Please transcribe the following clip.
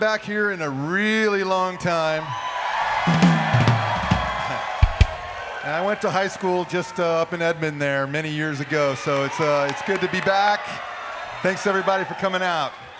Back here in a really long time. And I went to high school just up in Edmond there many years ago, so it's good to be back. Thanks everybody for coming out.